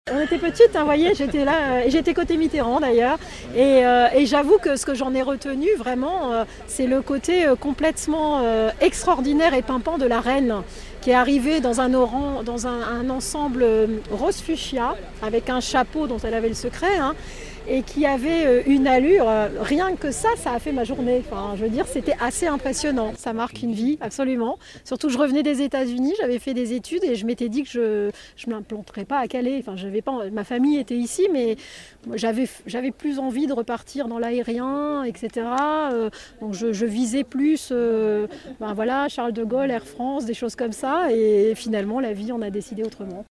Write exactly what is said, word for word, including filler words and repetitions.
On était petites, hein, vous voyez, j'étais là, euh, et j'étais côté Mitterrand d'ailleurs, et, euh, et j'avoue que ce que j'en ai retenu vraiment, euh, c'est le côté euh, complètement euh, extraordinaire et pimpant de la reine, qui est arrivée dans un, oran, dans un, un ensemble euh, rose fuchsia, avec un chapeau dont elle avait le secret, hein, et qui avait euh, une allure, euh, rien que ça, ça a fait ma journée. Enfin, je veux dire, c'était assez impressionnant. Ça marque une vie, absolument. Surtout que je revenais des États-Unis, j'avais fait des études et je m'étais dit que je ne m'implanterais pas à Calais. Enfin, j'avais pas, ma famille était ici, mais j'avais, j'avais plus envie de repartir dans l'aérien, et cetera. Euh, donc je, je visais plus, euh, ben voilà, Charles de Gaulle, Air France, des choses comme ça. Et finalement, la vie en a décidé autrement.